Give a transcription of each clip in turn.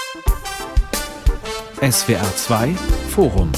SWR 2 Forum.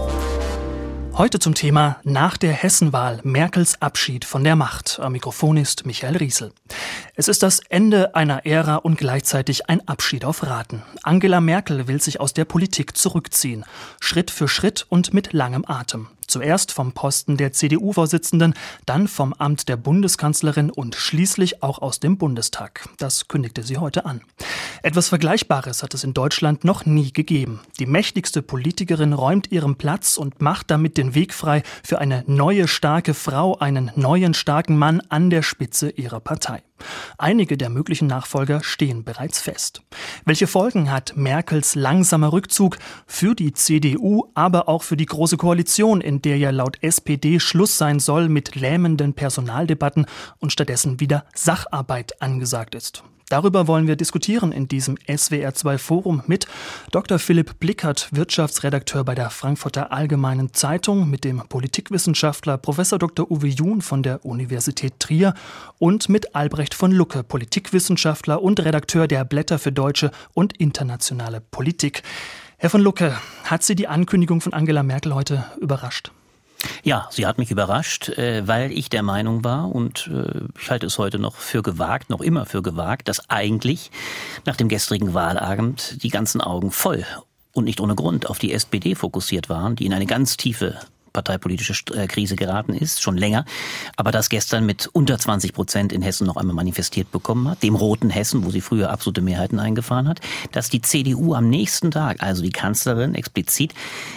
Heute zum Thema nach der Hessenwahl Merkels Abschied von der Macht. Am Mikrofon ist Michael Riesel. Es ist das Ende einer Ära und gleichzeitig ein Abschied auf Raten. Angela Merkel will sich aus der Politik zurückziehen. Schritt für Schritt und mit langem Atem. Zuerst vom Posten der CDU-Vorsitzenden, dann vom Amt der Bundeskanzlerin und schließlich auch aus dem Bundestag. Das kündigte sie heute an. Etwas Vergleichbares hat es in Deutschland noch nie gegeben. Die mächtigste Politikerin räumt ihren Platz und macht damit den Weg frei für eine neue starke Frau, einen neuen starken Mann an der Spitze ihrer Partei. Einige der möglichen Nachfolger stehen bereits fest. Welche Folgen hat Merkels langsamer Rückzug für die CDU, aber auch für die Große Koalition, in der ja laut SPD Schluss sein soll mit lähmenden Personaldebatten und stattdessen wieder Sacharbeit angesagt ist? Darüber wollen wir diskutieren in diesem SWR2 Forum mit Dr. Philipp Blickert, Wirtschaftsredakteur bei der Frankfurter Allgemeinen Zeitung, mit dem Politikwissenschaftler Prof. Dr. Uwe Jun von der Universität Trier und mit Albrecht von Lucke, Politikwissenschaftler und Redakteur der Blätter für deutsche und internationale Politik. Herr von Lucke, hat Sie die Ankündigung von Angela Merkel heute überrascht? Ja, sie hat mich überrascht, weil ich der Meinung war und ich halte es heute noch immer für gewagt, dass eigentlich nach dem gestrigen Wahlabend die ganzen Augen voll und nicht ohne Grund auf die SPD fokussiert waren, die in eine ganz tiefe parteipolitische Krise geraten ist, schon länger, aber das gestern mit unter 20% in Hessen noch einmal manifestiert bekommen hat, dem roten Hessen, wo sie früher absolute Mehrheiten eingefahren hat, dass die CDU am nächsten Tag, also die Kanzlerin explizit,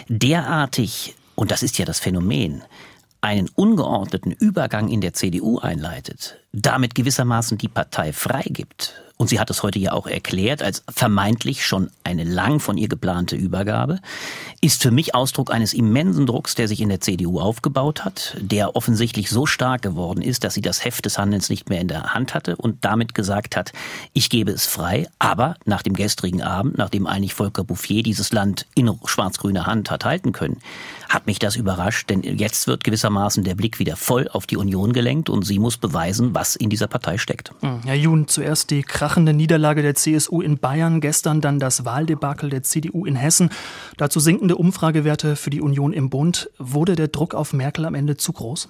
derartig, und das ist ja das Phänomen, einen ungeordneten Übergang in der CDU einleitet, damit gewissermaßen die Partei freigibt. Und sie hat es heute ja auch erklärt, als vermeintlich schon eine lang von ihr geplante Übergabe, ist für mich Ausdruck eines immensen Drucks, der sich in der CDU aufgebaut hat, der offensichtlich so stark geworden ist, dass sie das Heft des Handelns nicht mehr in der Hand hatte und damit gesagt hat, ich gebe es frei, aber nach dem gestrigen Abend, nachdem eigentlich Volker Bouffier dieses Land in schwarz-grüner Hand hat halten können, hat mich das überrascht, denn jetzt wird gewissermaßen der Blick wieder voll auf die Union gelenkt und sie muss beweisen, was in dieser Partei steckt. Herr Jun, zuerst die krachende Niederlage der CSU in Bayern, gestern dann das Wahldebakel der CDU in Hessen, dazu sinkende Umfragewerte für die Union im Bund. Wurde der Druck auf Merkel am Ende zu groß?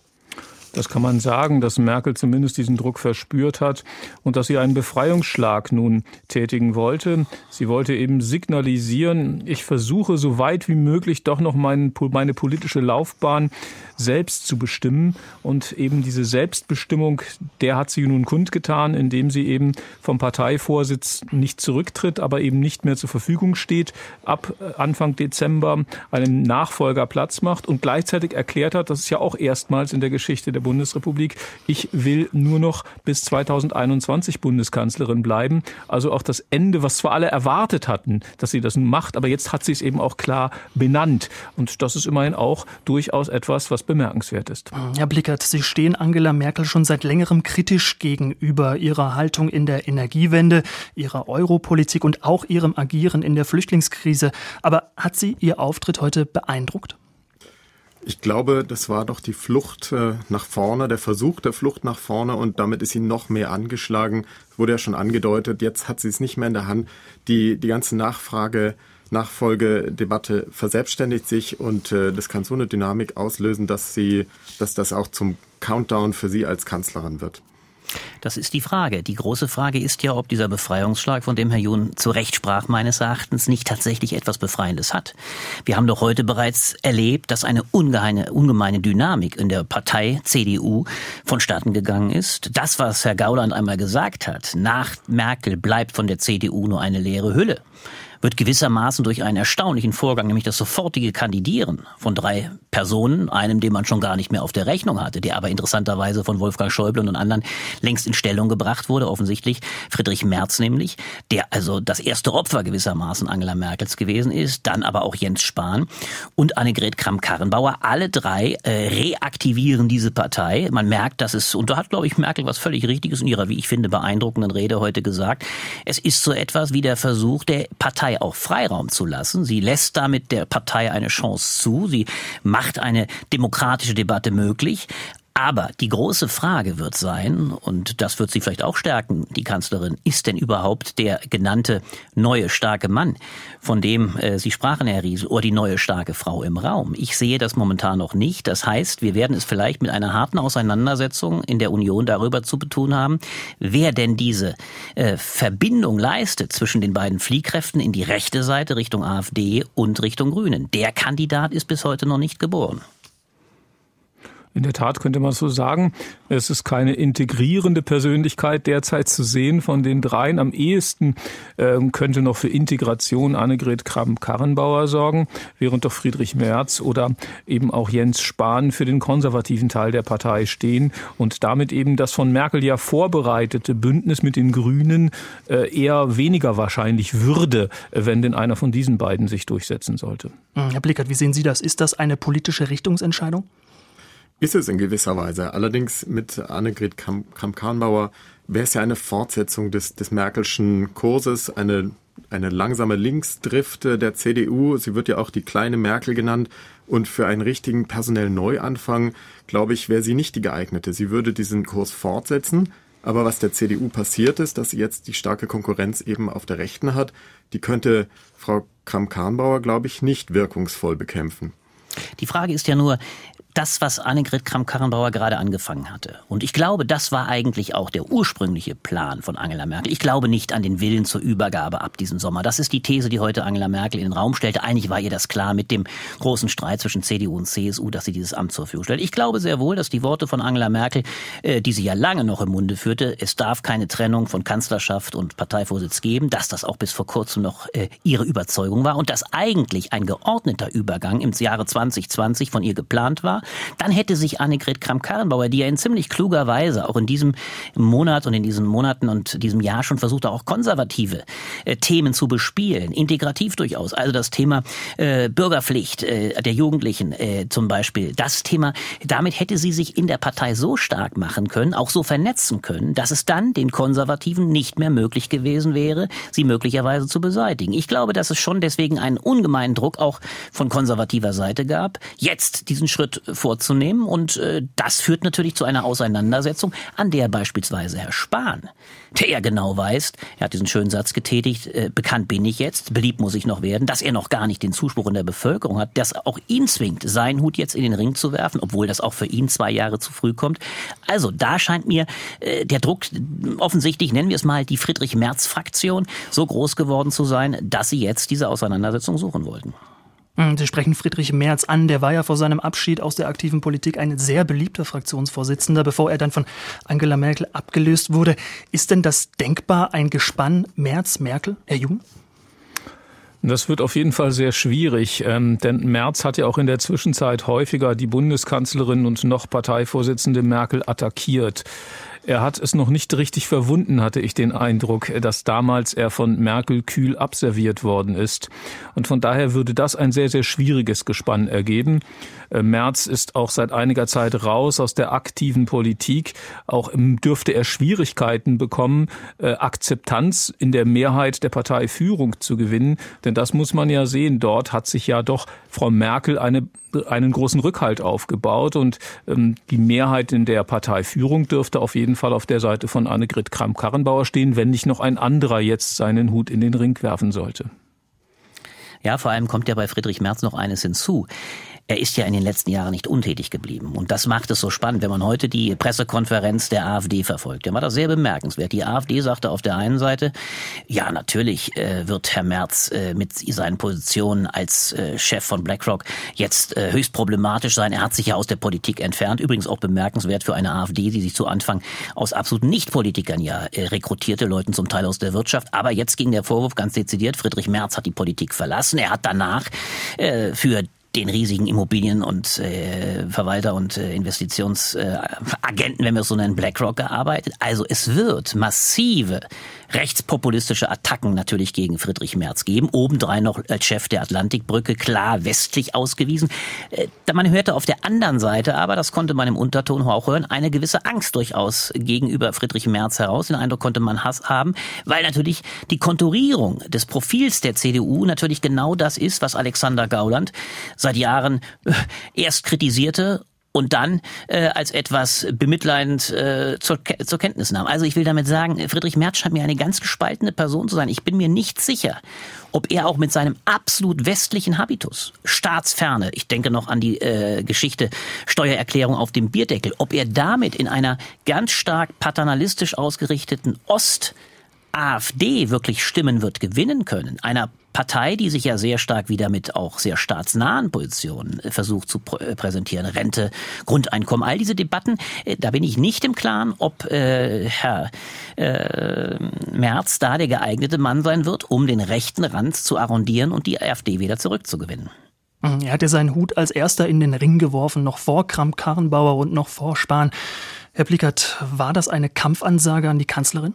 Das kann man sagen, dass Merkel zumindest diesen Druck verspürt hat und dass sie einen Befreiungsschlag nun tätigen wollte. Sie wollte eben signalisieren, ich versuche so weit wie möglich doch noch meine politische Laufbahn selbst zu bestimmen. Und eben diese Selbstbestimmung, der hat sie nun kundgetan, indem sie eben vom Parteivorsitz nicht zurücktritt, aber eben nicht mehr zur Verfügung steht, ab Anfang Dezember einem Nachfolger Platz macht und gleichzeitig erklärt hat, das ist ja auch erstmals in der Geschichte der Bundesrepublik, ich will nur noch bis 2021 Bundeskanzlerin bleiben. Also auch das Ende, was zwar alle erwartet hatten, dass sie das nun macht, aber jetzt hat sie es eben auch klar benannt. Und das ist immerhin auch durchaus etwas, was bemerkenswert ist. Herr Blickert, Sie stehen Angela Merkel schon seit längerem kritisch gegenüber ihrer Haltung in der Energiewende, ihrer Europolitik und auch ihrem Agieren in der Flüchtlingskrise. Aber hat Sie Ihr Auftritt heute beeindruckt? Ich glaube, das war doch die Flucht nach vorne, der Versuch der Flucht nach vorne und damit ist sie noch mehr angeschlagen. Wurde ja schon angedeutet, jetzt hat sie es nicht mehr in der Hand. Die ganze Nachfolgedebatte verselbstständigt sich und das kann so eine Dynamik auslösen, dass das auch zum Countdown für sie als Kanzlerin wird. Das ist die Frage. Die große Frage ist ja, ob dieser Befreiungsschlag, von dem Herr Jun zu Recht sprach, meines Erachtens nicht tatsächlich etwas Befreiendes hat. Wir haben doch heute bereits erlebt, dass eine ungemeine Dynamik in der Partei CDU vonstatten gegangen ist. Das, was Herr Gauland einmal gesagt hat, nach Merkel bleibt von der CDU nur eine leere Hülle, wird gewissermaßen durch einen erstaunlichen Vorgang, nämlich das sofortige Kandidieren von 3 Personen, einem, den man schon gar nicht mehr auf der Rechnung hatte, der aber interessanterweise von Wolfgang Schäuble und anderen längst in Stellung gebracht wurde, offensichtlich Friedrich Merz nämlich, der also das erste Opfer gewissermaßen Angela Merkels gewesen ist, dann aber auch Jens Spahn und Annegret Kramp-Karrenbauer. Alle 3 reaktivieren diese Partei. Man merkt, dass es, und da hat, glaube ich, Merkel was völlig Richtiges in ihrer, wie ich finde, beeindruckenden Rede heute gesagt, es ist so etwas wie der Versuch der Partei auch Freiraum zu lassen. Sie lässt damit der Partei eine Chance zu. Sie macht eine demokratische Debatte möglich. Aber die große Frage wird sein, und das wird sie vielleicht auch stärken, die Kanzlerin, ist denn überhaupt der genannte neue starke Mann, von dem Sie sprachen, Herr Riesel, oder die neue starke Frau im Raum? Ich sehe das momentan noch nicht. Das heißt, wir werden es vielleicht mit einer harten Auseinandersetzung in der Union darüber zu tun haben, wer denn diese Verbindung leistet zwischen den beiden Fliehkräften in die rechte Seite Richtung AfD und Richtung Grünen. Der Kandidat ist bis heute noch nicht geboren. In der Tat könnte man so sagen, es ist keine integrierende Persönlichkeit derzeit zu sehen von den dreien. Am ehesten könnte noch für Integration Annegret Kramp-Karrenbauer sorgen, während doch Friedrich Merz oder eben auch Jens Spahn für den konservativen Teil der Partei stehen und damit eben das von Merkel ja vorbereitete Bündnis mit den Grünen eher weniger wahrscheinlich würde, wenn denn einer von diesen beiden sich durchsetzen sollte. Herr Blickert, wie sehen Sie das? Ist das eine politische Richtungsentscheidung? Ist es in gewisser Weise. Allerdings mit Annegret Kramp-Karrenbauer wäre es ja eine Fortsetzung des Merkelschen Kurses, eine langsame Linksdrift der CDU. Sie wird ja auch die kleine Merkel genannt. Und für einen richtigen personellen Neuanfang, glaube ich, wäre sie nicht die geeignete. Sie würde diesen Kurs fortsetzen. Aber was der CDU passiert ist, dass sie jetzt die starke Konkurrenz eben auf der Rechten hat, die könnte Frau Kramp-Karrenbauer, glaube ich, nicht wirkungsvoll bekämpfen. Die Frage ist ja nur, das, was Annegret Kramp-Karrenbauer gerade angefangen hatte. Und ich glaube, das war eigentlich auch der ursprüngliche Plan von Angela Merkel. Ich glaube nicht an den Willen zur Übergabe ab diesem Sommer. Das ist die These, die heute Angela Merkel in den Raum stellte. Eigentlich war ihr das klar mit dem großen Streit zwischen CDU und CSU, dass sie dieses Amt zur Verfügung stellt. Ich glaube sehr wohl, dass die Worte von Angela Merkel, die sie ja lange noch im Munde führte, es darf keine Trennung von Kanzlerschaft und Parteivorsitz geben, dass das auch bis vor kurzem noch ihre Überzeugung war und dass eigentlich ein geordneter Übergang im Jahre 2020 von ihr geplant war. Dann hätte sich Annegret Kramp-Karrenbauer, die ja in ziemlich kluger Weise auch in diesem Monat und in diesen Monaten und diesem Jahr schon versucht, auch konservative Themen zu bespielen, integrativ durchaus. Also das Thema Bürgerpflicht der Jugendlichen zum Beispiel. Das Thema, damit hätte sie sich in der Partei so stark machen können, auch so vernetzen können, dass es dann den Konservativen nicht mehr möglich gewesen wäre, sie möglicherweise zu beseitigen. Ich glaube, dass es schon deswegen einen ungemeinen Druck auch von konservativer Seite gab, jetzt diesen Schritt vorzunehmen. Und das führt natürlich zu einer Auseinandersetzung, an der beispielsweise Herr Spahn, der ja genau weiß, er hat diesen schönen Satz getätigt, bekannt bin ich jetzt, beliebt muss ich noch werden, dass er noch gar nicht den Zuspruch in der Bevölkerung hat, das auch ihn zwingt, seinen Hut jetzt in den Ring zu werfen, obwohl das auch für ihn 2 Jahre zu früh kommt. Also da scheint mir der Druck offensichtlich, nennen wir es mal, die Friedrich-Merz-Fraktion so groß geworden zu sein, dass sie jetzt diese Auseinandersetzung suchen wollten. Sie sprechen Friedrich Merz an, der war ja vor seinem Abschied aus der aktiven Politik ein sehr beliebter Fraktionsvorsitzender, bevor er dann von Angela Merkel abgelöst wurde. Ist denn das denkbar, ein Gespann Merz-Merkel, Herr Jung? Das wird auf jeden Fall sehr schwierig, denn Merz hat ja auch in der Zwischenzeit häufiger die Bundeskanzlerin und noch Parteivorsitzende Merkel attackiert. Er hat es noch nicht richtig verwunden, hatte ich den Eindruck, dass damals er von Merkel kühl abserviert worden ist. Und von daher würde das ein sehr, sehr schwieriges Gespann ergeben. Merz ist auch seit einiger Zeit raus aus der aktiven Politik. Auch dürfte er Schwierigkeiten bekommen, Akzeptanz in der Mehrheit der Parteiführung zu gewinnen. Denn das muss man ja sehen. Dort hat sich ja doch Frau Merkel einen großen Rückhalt aufgebaut. Und die Mehrheit in der Parteiführung dürfte auf jeden Fall auf der Seite von Annegret Kramp-Karrenbauer stehen, wenn nicht noch ein anderer jetzt seinen Hut in den Ring werfen sollte. Ja, vor allem kommt ja bei Friedrich Merz noch eines hinzu. Er ist ja in den letzten Jahren nicht untätig geblieben. Und das macht es so spannend, wenn man heute die Pressekonferenz der AfD verfolgt. Dann war das sehr bemerkenswert. Die AfD sagte auf der einen Seite, ja, natürlich wird Herr Merz mit seinen Positionen als Chef von BlackRock jetzt höchst problematisch sein. Er hat sich ja aus der Politik entfernt. Übrigens auch bemerkenswert für eine AfD, die sich zu Anfang aus absoluten Nicht-Politikern ja rekrutierte, Leuten zum Teil aus der Wirtschaft. Aber jetzt ging der Vorwurf ganz dezidiert, Friedrich Merz hat die Politik verlassen. Er hat danach für den riesigen Immobilien- und Verwalter- und Investitionsagenten, wenn wir es so nennen, BlackRock gearbeitet. Also es wird massive rechtspopulistische Attacken natürlich gegen Friedrich Merz geben. Obendrein noch als Chef der Atlantikbrücke klar westlich ausgewiesen. Man hörte auf der anderen Seite, aber das konnte man im Unterton auch hören, eine gewisse Angst durchaus gegenüber Friedrich Merz heraus. Den Eindruck konnte man haben, weil natürlich die Konturierung des Profils der CDU natürlich genau das ist, was Alexander Gauland seit Jahren erst kritisierte und dann als etwas bemitleidend zur Kenntnis nahm. Also ich will damit sagen, Friedrich Merz scheint mir eine ganz gespaltene Person zu sein. Ich bin mir nicht sicher, ob er auch mit seinem absolut westlichen Habitus, Staatsferne, ich denke noch an die Geschichte Steuererklärung auf dem Bierdeckel, ob er damit in einer ganz stark paternalistisch ausgerichteten Ost-AfD wirklich Stimmen wird gewinnen können. Einer Partei, die sich ja sehr stark wieder mit auch sehr staatsnahen Positionen versucht zu präsentieren. Rente, Grundeinkommen, all diese Debatten, da bin ich nicht im Klaren, ob Herr Merz da der geeignete Mann sein wird, um den rechten Rand zu arrondieren und die AfD wieder zurückzugewinnen. Er hat ja seinen Hut als erster in den Ring geworfen, noch vor Kramp-Karrenbauer und noch vor Spahn. Herr Blickert, war das eine Kampfansage an die Kanzlerin?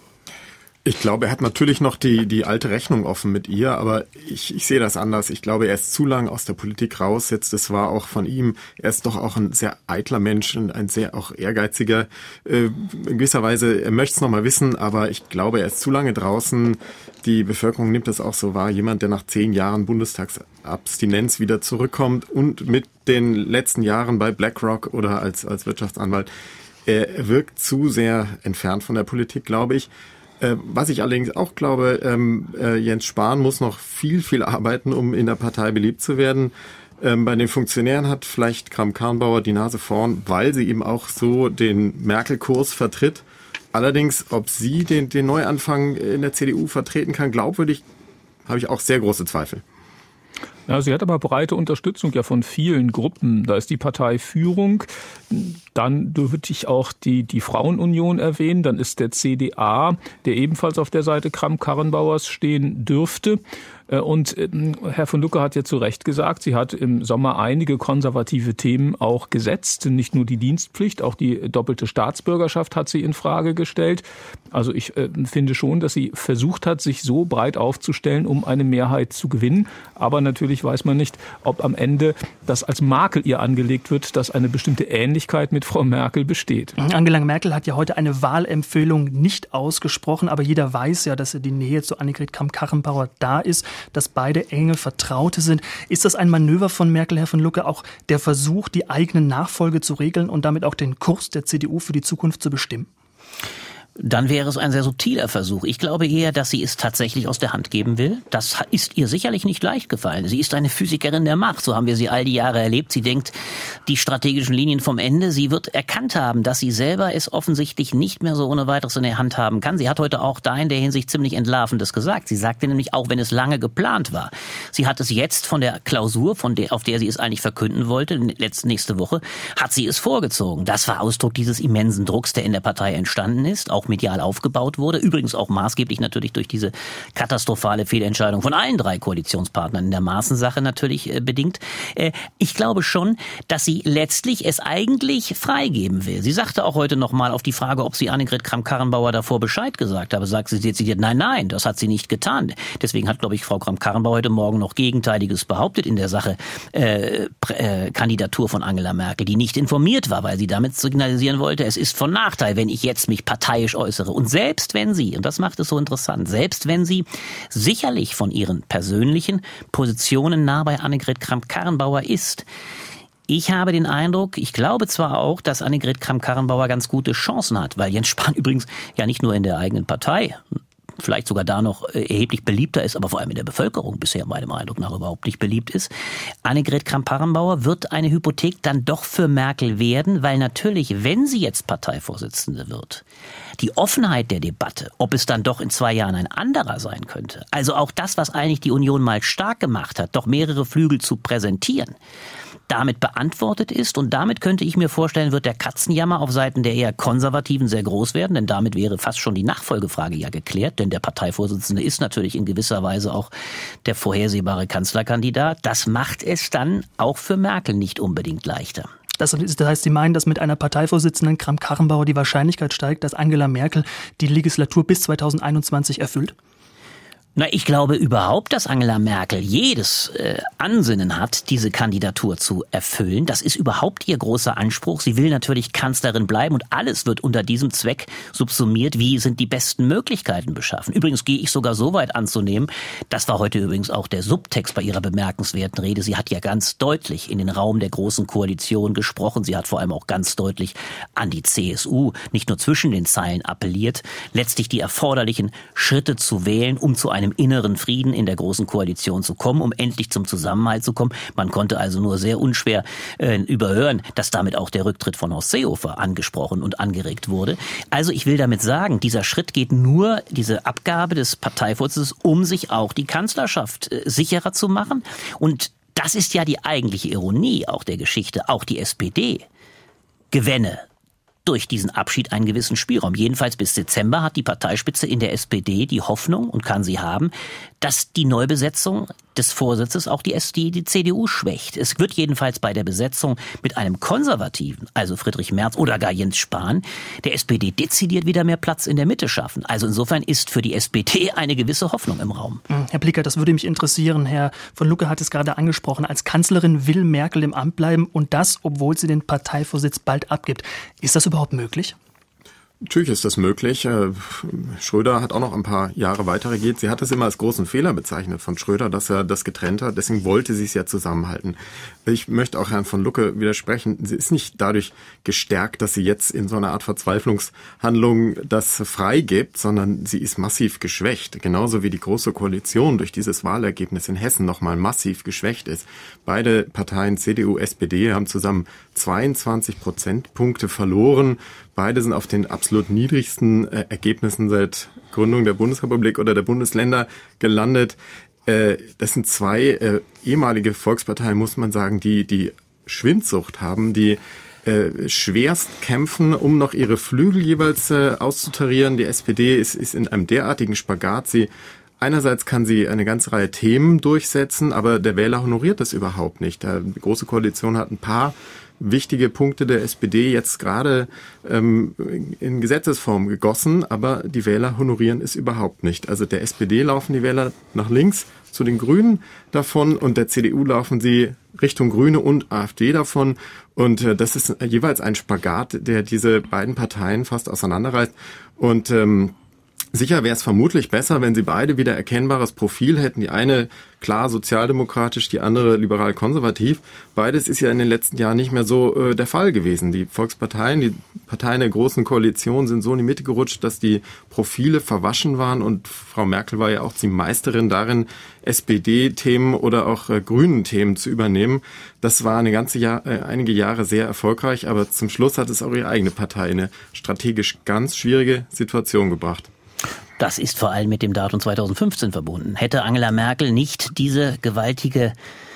Ich glaube, er hat natürlich noch die alte Rechnung offen mit ihr, aber ich sehe das anders. Ich glaube, er ist zu lang aus der Politik raus. Jetzt, das war auch von ihm. Er ist doch auch ein sehr eitler Mensch und ein sehr auch ehrgeiziger. In gewisser Weise, er möchte es noch mal wissen, aber ich glaube, er ist zu lange draußen. Die Bevölkerung nimmt das auch so wahr. Jemand, der nach 10 Jahren Bundestagsabstinenz wieder zurückkommt und mit den letzten Jahren bei BlackRock oder als Wirtschaftsanwalt, er wirkt zu sehr entfernt von der Politik, glaube ich. Was ich allerdings auch glaube, Jens Spahn muss noch viel arbeiten, um in der Partei beliebt zu werden. Bei den Funktionären hat vielleicht Kramp-Karrenbauer die Nase vorn, weil sie eben auch so den Merkel-Kurs vertritt. Allerdings, ob sie den Neuanfang in der CDU vertreten kann, glaubwürdig, habe ich auch sehr große Zweifel. Ja, sie hat aber breite Unterstützung ja von vielen Gruppen. Da ist die Parteiführung, dann würde ich auch die Frauenunion erwähnen, dann ist der CDA, der ebenfalls auf der Seite Kramp-Karrenbauers stehen dürfte. Und Herr von Lucke hat ja zu Recht gesagt, sie hat im Sommer einige konservative Themen auch gesetzt. Nicht nur die Dienstpflicht, auch die doppelte Staatsbürgerschaft hat sie in Frage gestellt. Also ich finde schon, dass sie versucht hat, sich so breit aufzustellen, um eine Mehrheit zu gewinnen. Aber natürlich weiß man nicht, ob am Ende das als Makel ihr angelegt wird, dass eine bestimmte Ähnlichkeit mit Frau Merkel besteht. Angela Merkel hat ja heute eine Wahlempfehlung nicht ausgesprochen, aber jeder weiß ja, dass die Nähe zu Annegret Kramp-Karrenbauer da ist, dass beide enge Vertraute sind. Ist das ein Manöver von Merkel, Herr von Lucke, auch der Versuch, die eigene Nachfolge zu regeln und damit auch den Kurs der CDU für die Zukunft zu bestimmen? Dann wäre es ein sehr subtiler Versuch. Ich glaube eher, dass sie es tatsächlich aus der Hand geben will. Das ist ihr sicherlich nicht leicht gefallen. Sie ist eine Physikerin der Macht, so haben wir sie all die Jahre erlebt. Sie denkt die strategischen Linien vom Ende. Sie wird erkannt haben, dass sie selber es offensichtlich nicht mehr so ohne weiteres in der Hand haben kann. Sie hat heute auch da in der Hinsicht ziemlich Entlarvendes gesagt. Sie sagte nämlich, auch wenn es lange geplant war, sie hat es jetzt von der Klausur, auf der sie es eigentlich verkünden wollte, nächste Woche, hat sie es vorgezogen. Das war Ausdruck dieses immensen Drucks, der in der Partei entstanden ist, auch medial aufgebaut wurde. Übrigens auch maßgeblich natürlich durch diese katastrophale Fehlentscheidung von allen 3 Koalitionspartnern in der Maßensache natürlich bedingt. Ich glaube schon, dass sie letztlich es eigentlich freigeben will. Sie sagte auch heute nochmal auf die Frage, ob sie Annegret Kramp-Karrenbauer davor Bescheid gesagt habe, sagt sie dezidiert, nein, das hat sie nicht getan. Deswegen hat, glaube ich, Frau Kramp-Karrenbauer heute Morgen noch Gegenteiliges behauptet in der Sache Kandidatur von Angela Merkel, die nicht informiert war, weil sie damit signalisieren wollte, es ist von Nachteil, wenn ich jetzt mich parteiisch äußere. Und selbst wenn sie, und das macht es so interessant, selbst wenn sie sicherlich von ihren persönlichen Positionen nah bei Annegret Kramp-Karrenbauer ist, ich habe den Eindruck, ich glaube zwar auch, dass Annegret Kramp-Karrenbauer ganz gute Chancen hat, weil Jens Spahn übrigens ja nicht nur in der eigenen Partei, vielleicht sogar da noch erheblich beliebter ist, aber vor allem in der Bevölkerung bisher meinem Eindruck nach überhaupt nicht beliebt ist. Annegret Kramp-Karrenbauer wird eine Hypothek dann doch für Merkel werden, weil natürlich, wenn sie jetzt Parteivorsitzende wird, die Offenheit der Debatte, ob es dann doch in 2 Jahren ein anderer sein könnte, also auch das, was eigentlich die Union mal stark gemacht hat, doch mehrere Flügel zu präsentieren, damit beantwortet ist. Und damit könnte ich mir vorstellen, wird der Katzenjammer auf Seiten der eher Konservativen sehr groß werden, denn damit wäre fast schon die Nachfolgefrage ja geklärt, denn der Parteivorsitzende ist natürlich in gewisser Weise auch der vorhersehbare Kanzlerkandidat. Das macht es dann auch für Merkel nicht unbedingt leichter. Das heißt, Sie meinen, dass mit einer Parteivorsitzenden Kramp-Karrenbauer die Wahrscheinlichkeit steigt, dass Angela Merkel die Legislatur bis 2021 erfüllt? Na, ich glaube überhaupt, dass Angela Merkel jedes Ansinnen hat, diese Kandidatur zu erfüllen. Das ist überhaupt ihr großer Anspruch. Sie will natürlich Kanzlerin bleiben und alles wird unter diesem Zweck subsumiert. Wie sind die besten Möglichkeiten beschaffen? Übrigens gehe ich sogar so weit anzunehmen, das war heute übrigens auch der Subtext bei ihrer bemerkenswerten Rede. Sie hat ja ganz deutlich in den Raum der Großen Koalition gesprochen. Sie hat vor allem auch ganz deutlich an die CSU, nicht nur zwischen den Zeilen appelliert, letztlich die erforderlichen Schritte zu wählen, um zu einem inneren Frieden in der Großen Koalition zu kommen, um endlich zum Zusammenhalt zu kommen. Man konnte also nur sehr unschwer überhören, dass damit auch der Rücktritt von Horst Seehofer angesprochen und angeregt wurde. Also ich will damit sagen, dieser Schritt geht nur, diese Abgabe des Parteivorsitzes, um sich auch die Kanzlerschaft sicherer zu machen. Und das ist ja die eigentliche Ironie auch der Geschichte. Auch die SPD gewänne durch diesen Abschied einen gewissen Spielraum. Jedenfalls bis Dezember hat die Parteispitze in der SPD die Hoffnung, und kann sie haben, dass die Neubesetzung des Vorsitzes auch die CDU schwächt. Es wird jedenfalls bei der Besetzung mit einem Konservativen, also Friedrich Merz oder gar Jens Spahn, der SPD dezidiert wieder mehr Platz in der Mitte schaffen. Also insofern ist für die SPD eine gewisse Hoffnung im Raum. Herr Blicker, das würde mich interessieren. Herr von Lucke hat es gerade angesprochen. Als Kanzlerin will Merkel im Amt bleiben und das, obwohl sie den Parteivorsitz bald abgibt. Ist das überhaupt möglich? Natürlich ist das möglich. Schröder hat auch noch ein paar Jahre weiter regiert. Sie hat es immer als großen Fehler bezeichnet von Schröder, dass er das getrennt hat. Deswegen wollte sie es ja zusammenhalten. Ich möchte auch Herrn von Lucke widersprechen. Sie ist nicht dadurch gestärkt, dass sie jetzt in so einer Art Verzweiflungshandlung das freigibt, sondern sie ist massiv geschwächt. Genauso wie die Große Koalition durch dieses Wahlergebnis in Hessen nochmal massiv geschwächt ist. Beide Parteien, CDU, SPD, haben zusammen 22 Prozentpunkte verloren. Beide sind auf den absolut niedrigsten Ergebnissen seit Gründung der Bundesrepublik oder der Bundesländer gelandet. Das sind zwei ehemalige Volksparteien, muss man sagen, die Schwindsucht haben, die schwerst kämpfen, um noch ihre Flügel jeweils auszutarieren. Die SPD ist in einem derartigen Spagat. Einerseits kann sie eine ganze Reihe Themen durchsetzen, aber der Wähler honoriert das überhaupt nicht. Die Große Koalition hat ein paar wichtige Punkte der SPD jetzt gerade in Gesetzesform gegossen, aber die Wähler honorieren es überhaupt nicht. Also der SPD laufen die Wähler nach links zu den Grünen davon und der CDU laufen sie Richtung Grüne und AfD davon. Und das ist jeweils ein Spagat, der diese beiden Parteien fast auseinanderreißt. Und sicher wäre es vermutlich besser, wenn sie beide wieder erkennbares Profil hätten. Die eine klar sozialdemokratisch, die andere liberal-konservativ. Beides ist ja in den letzten Jahren nicht mehr so der Fall gewesen. Die Volksparteien, die Parteien der Großen Koalition sind so in die Mitte gerutscht, dass die Profile verwaschen waren. Und Frau Merkel war ja auch die Meisterin darin, SPD-Themen oder auch Grünen-Themen zu übernehmen. Das war einige Jahre sehr erfolgreich, aber zum Schluss hat es auch ihre eigene Partei in eine strategisch ganz schwierige Situation gebracht. Das ist vor allem mit dem Datum 2015 verbunden. Hätte Angela Merkel nicht diese gewaltige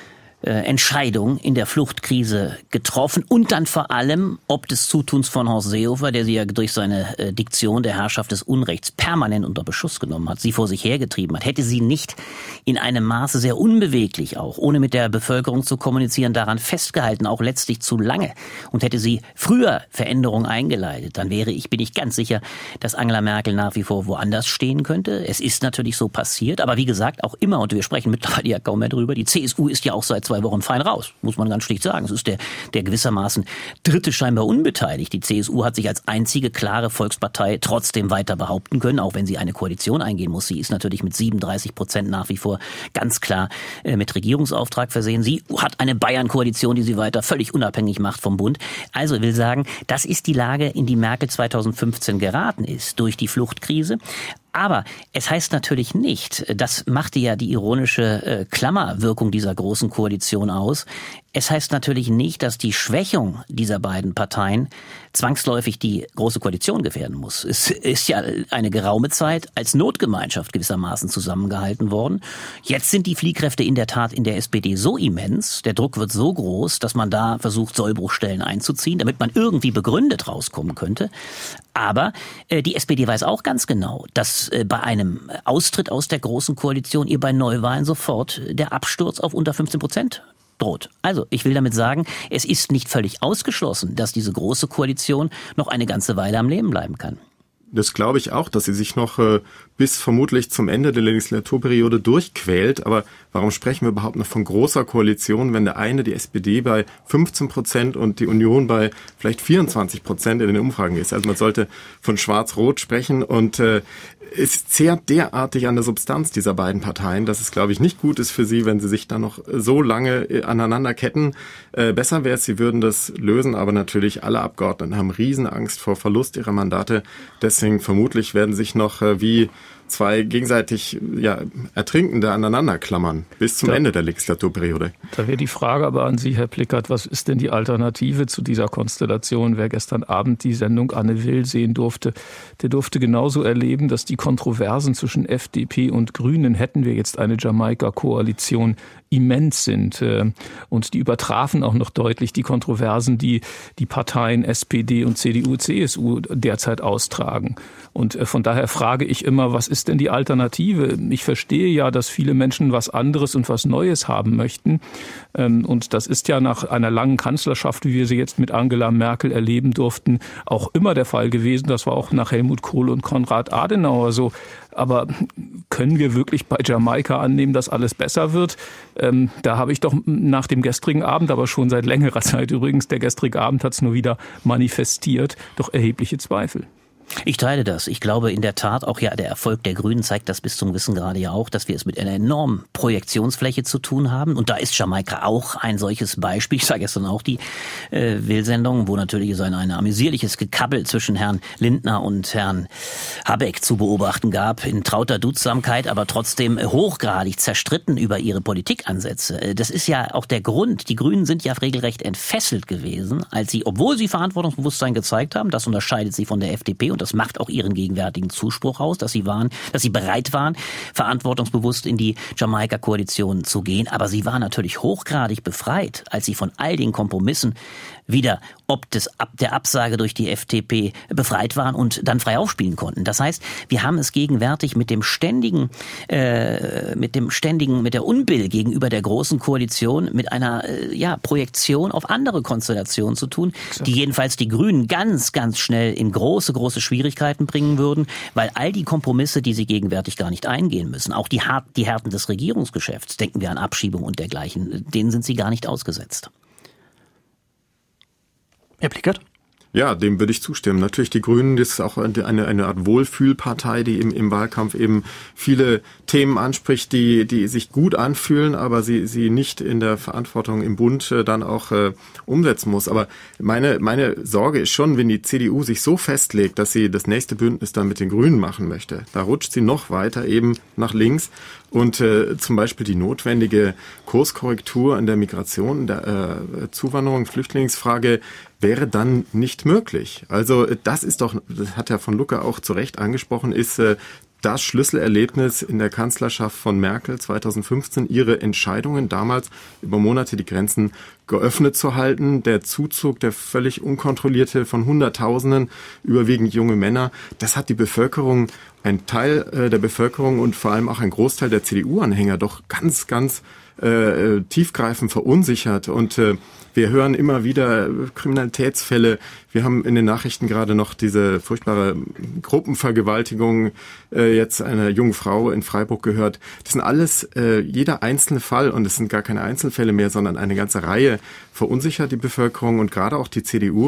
Entscheidung in der Fluchtkrise getroffen und dann vor allem ob des Zutuns von Horst Seehofer, der sie ja durch seine Diktion der Herrschaft des Unrechts permanent unter Beschuss genommen hat, sie vor sich hergetrieben hat, hätte sie nicht in einem Maße sehr unbeweglich auch, ohne mit der Bevölkerung zu kommunizieren, daran festgehalten, auch letztlich zu lange, und hätte sie früher Veränderungen eingeleitet, dann bin ich ganz sicher, dass Angela Merkel nach wie vor woanders stehen könnte. Es ist natürlich so passiert, aber wie gesagt, auch immer, und wir sprechen mittlerweile ja kaum mehr drüber, die CSU ist ja auch seit 2 Wochen fein raus, muss man ganz schlicht sagen. Es ist der gewissermaßen Dritte scheinbar unbeteiligt. Die CSU hat sich als einzige klare Volkspartei trotzdem weiter behaupten können, auch wenn sie eine Koalition eingehen muss. Sie ist natürlich mit 37% nach wie vor ganz klar mit Regierungsauftrag versehen. Sie hat eine Bayern-Koalition, die sie weiter völlig unabhängig macht vom Bund. Also ich will sagen, das ist die Lage, in die Merkel 2015 geraten ist durch die Fluchtkrise. Aber es heißt natürlich nicht, das machte ja die ironische Klammerwirkung dieser Großen Koalition aus, es heißt natürlich nicht, dass die Schwächung dieser beiden Parteien zwangsläufig die Große Koalition gefährden muss. Es ist ja eine geraume Zeit als Notgemeinschaft gewissermaßen zusammengehalten worden. Jetzt sind die Fliehkräfte in der Tat in der SPD so immens, der Druck wird so groß, dass man da versucht, Sollbruchstellen einzuziehen, damit man irgendwie begründet rauskommen könnte. Aber die SPD weiß auch ganz genau, dass bei einem Austritt aus der Großen Koalition ihr bei Neuwahlen sofort der Absturz auf unter 15% droht. Also, ich will damit sagen, es ist nicht völlig ausgeschlossen, dass diese Große Koalition noch eine ganze Weile am Leben bleiben kann. Das glaube ich auch, dass sie sich noch bis vermutlich zum Ende der Legislaturperiode durchquält. Aber warum sprechen wir überhaupt noch von großer Koalition, wenn der eine, die SPD, bei 15% und die Union bei vielleicht 24% in den Umfragen ist? Also man sollte von Schwarz-Rot sprechen und es zehrt derartig an der Substanz dieser beiden Parteien, dass es, glaube ich, nicht gut ist für sie, wenn sie sich da noch so lange aneinander ketten. Besser wäre es, sie würden das lösen, aber natürlich alle Abgeordneten haben Riesenangst vor Verlust ihrer Mandate. Deswegen vermutlich werden sich noch wie zwei gegenseitig Ertrinkende aneinander klammern bis zum Ende der Legislaturperiode. Da wäre die Frage aber an Sie, Herr Plickert, was ist denn die Alternative zu dieser Konstellation? Wer gestern Abend die Sendung Anne Will sehen durfte, der durfte genauso erleben, dass die Kontroversen zwischen FDP und Grünen, hätten wir jetzt eine Jamaika-Koalition, immens sind. Und die übertrafen auch noch deutlich die Kontroversen, die die Parteien SPD und CDU, CSU derzeit austragen. Und von daher frage ich immer, was ist denn die Alternative? Ich verstehe ja, dass viele Menschen was anderes und was Neues haben möchten. Und das ist ja nach einer langen Kanzlerschaft, wie wir sie jetzt mit Angela Merkel erleben durften, auch immer der Fall gewesen. Das war auch nach Helmut Kohl und Konrad Adenauer so. Aber können wir wirklich bei Jamaika annehmen, dass alles besser wird? Da habe ich doch nach dem gestrigen Abend, aber schon seit längerer Zeit übrigens, der gestrige Abend hat es nur wieder manifestiert, doch erhebliche Zweifel. Ich teile das. Ich glaube in der Tat auch, der Erfolg der Grünen zeigt das bis zum gewissen Grade ja auch, dass wir es mit einer enormen Projektionsfläche zu tun haben. Und da ist Jamaika auch ein solches Beispiel. Ich sage gestern auch die Will-Sendung, wo natürlich es ein amüsierliches Gekabbel zwischen Herrn Lindner und Herrn Habeck zu beobachten gab, in trauter Duzsamkeit, aber trotzdem hochgradig zerstritten über ihre Politikansätze. Das ist ja auch der Grund. Die Grünen sind ja regelrecht entfesselt gewesen, als sie, obwohl sie Verantwortungsbewusstsein gezeigt haben, das unterscheidet sie von der FDP und das macht auch ihren gegenwärtigen Zuspruch aus, dass sie bereit waren, verantwortungsbewusst in die Jamaika-Koalition zu gehen. Aber sie waren natürlich hochgradig befreit, als sie von all den Kompromissen wieder ob der Absage durch die FDP befreit waren und dann frei aufspielen konnten. Das heißt, wir haben es gegenwärtig mit der Unbill gegenüber der großen Koalition, mit einer Projektion auf andere Konstellationen zu tun, die jedenfalls die Grünen ganz, ganz schnell in große Schwierigkeiten bringen würden, weil all die Kompromisse, die sie gegenwärtig gar nicht eingehen müssen, auch die Härten des Regierungsgeschäfts, denken wir an Abschiebung und dergleichen, denen sind sie gar nicht ausgesetzt. Herr Plickert? Ja, dem würde ich zustimmen. Natürlich, die Grünen, das ist auch eine Art Wohlfühlpartei, die im Wahlkampf eben viele Themen anspricht, die sich gut anfühlen, aber sie nicht in der Verantwortung im Bund dann auch umsetzen muss. Aber meine Sorge ist schon, wenn die CDU sich so festlegt, dass sie das nächste Bündnis dann mit den Grünen machen möchte, da rutscht sie noch weiter eben nach links. Und zum Beispiel die notwendige Kurskorrektur in der Migration, der Zuwanderung, Flüchtlingsfrage wäre dann nicht möglich. Also das hat Herr von Lucke auch zu Recht angesprochen, ist das Schlüsselerlebnis in der Kanzlerschaft von Merkel 2015, ihre Entscheidungen damals über Monate die Grenzen geöffnet zu halten, der Zuzug, der völlig unkontrollierte von Hunderttausenden, überwiegend junge Männer, das hat die Bevölkerung, ein Teil der Bevölkerung und vor allem auch ein Großteil der CDU-Anhänger doch ganz, ganz tiefgreifend verunsichert. Und wir hören immer wieder Kriminalitätsfälle. Wir haben in den Nachrichten gerade noch diese furchtbare Gruppenvergewaltigung jetzt einer jungen Frau in Freiburg gehört. Das sind alles, jeder einzelne Fall, und es sind gar keine Einzelfälle mehr, sondern eine ganze Reihe, verunsichert die Bevölkerung und gerade auch die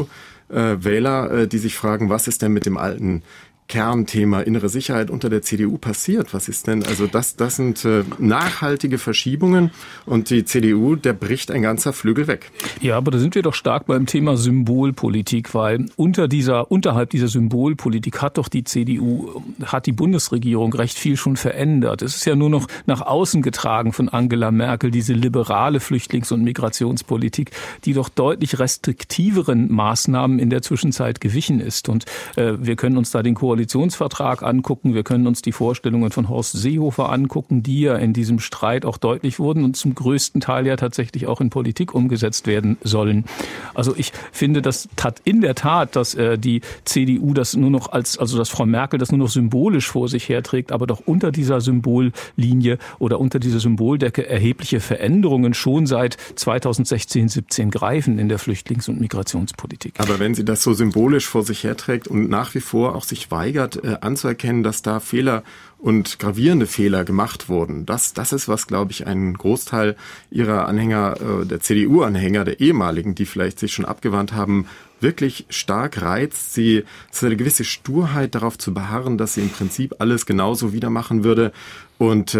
CDU-Wähler, die sich fragen, was ist denn mit dem alten Kernthema innere Sicherheit unter der CDU passiert? Was ist denn, also das sind nachhaltige Verschiebungen und die CDU, der bricht ein ganzer Flügel weg. Ja, aber da sind wir doch stark beim Thema Symbolpolitik, weil unterhalb dieser Symbolpolitik hat doch die CDU, hat die Bundesregierung recht viel schon verändert. Es ist ja nur noch nach außen getragen von Angela Merkel, diese liberale Flüchtlings- und Migrationspolitik, die doch deutlich restriktiveren Maßnahmen in der Zwischenzeit gewichen ist. Und wir können uns da den Koalitionsvertrag angucken. Wir können uns die Vorstellungen von Horst Seehofer angucken, die ja in diesem Streit auch deutlich wurden und zum größten Teil ja tatsächlich auch in Politik umgesetzt werden sollen. Also ich finde, das hat in der Tat, dass die CDU das nur noch dass Frau Merkel das nur noch symbolisch vor sich herträgt, aber doch unter dieser Symbollinie oder unter dieser Symboldecke erhebliche Veränderungen schon seit 2016, 17 greifen in der Flüchtlings- und Migrationspolitik. Aber wenn sie das so symbolisch vor sich herträgt und nach wie vor auch sich weigert, weigert anzuerkennen, dass da Fehler und gravierende Fehler gemacht wurden. Das ist, was, glaube ich, ein Großteil ihrer Anhänger, der CDU-Anhänger, der ehemaligen, die vielleicht sich schon abgewandt haben, wirklich stark reizt. Es ist eine gewisse Sturheit, darauf zu beharren, dass sie im Prinzip alles genauso wieder machen würde. Und